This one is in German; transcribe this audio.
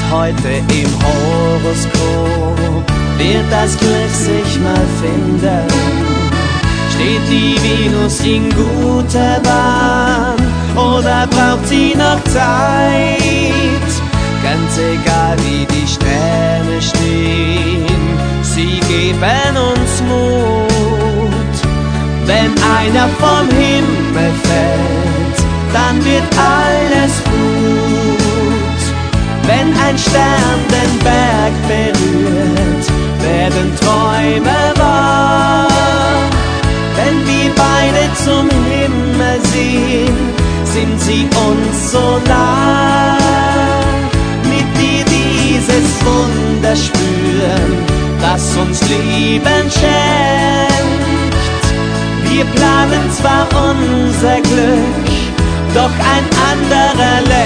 heute im Horoskop wird das Glück sich mal finden. Steht die Venus in guter Bahn oder braucht sie noch Zeit? Ganz egal wie die Sterne stehen, sie geben uns Mut. Wenn einer vom Himmel fällt, dann wird alles gut. Wenn ein Stern den Berg berührt, werden Träume wahr. Wenn wir beide zum Himmel sehen, sind sie uns so nah. Mit dir dieses Wunder spüren, das uns Leben schenkt. Wir planen zwar unser Glück, doch ein anderer längst.